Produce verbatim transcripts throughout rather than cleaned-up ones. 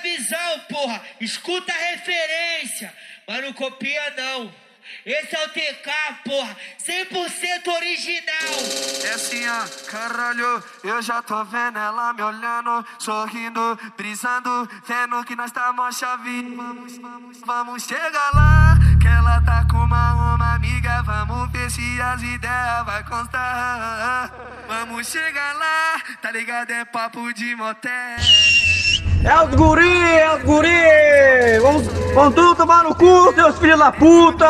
visão, porra. Escuta a referência, mas não copia não. Esse é o T K, porra, cem por cento original. É assim, ó, caralho, eu já tô vendo ela me olhando, sorrindo, brisando, vendo que nós tá mó chave. Vamos, vamos, vamos chegar lá, que ela tá com uma, uma amiga, vamos ver se as ideias vai constar. Vamos chegar lá, tá ligado? É papo de motel. É os guri, é os guri! Vamos, vamos tudo tomar no cu, seus filhos da puta!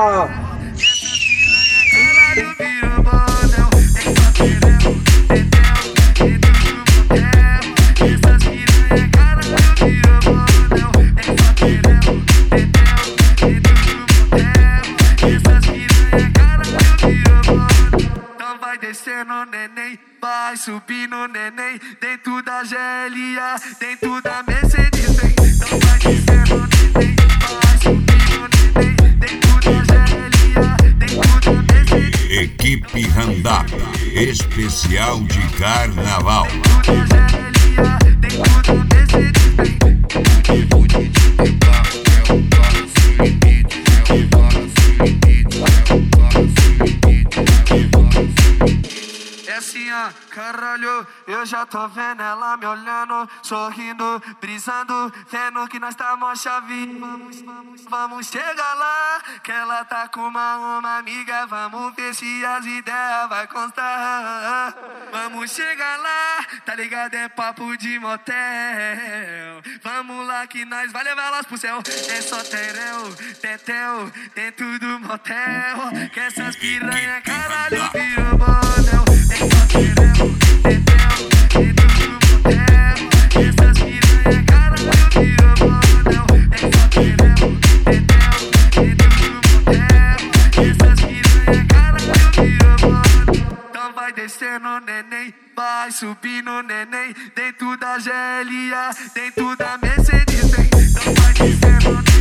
Então vai descendo, neném, vai subindo, neném, dentro da G L A, dentro da Mercedes, vem. Então vai descendo, neném, vai subindo, neném, dentro da G L A, dentro da Mercedes. Equipe Randap, especial de carnaval. Dentro da G L A, dentro da Mercedes, vem. O D J é o nosso limite, é o nosso limite, é o nosso limite, é o nosso limite. É assim, ó, caralho, eu já tô vendo ela me olhando, sorrindo, brisando, vendo que nós tá mó chave. Vamos, vamos, vamos chegar lá, que ela tá com uma, uma amiga, vamos ver se as ideias vai constar. Vamos chegar lá, tá ligado? É papo de motel. Vamos lá que nós vai levar elas pro céu. É só terel, tetel, dentro do motel, que essas piranha, caralho, virou bordel. É só terel, tetel, dentro do motel, que essas piranha, caralho, virou bordel. É só terel, tetel, dentro do motel, que essas piranha, caralho, virou bordel. Então vai descendo, neném, vai subindo, neném, dentro da G L A, dentro da Mercedes, vem. Então vai descendo,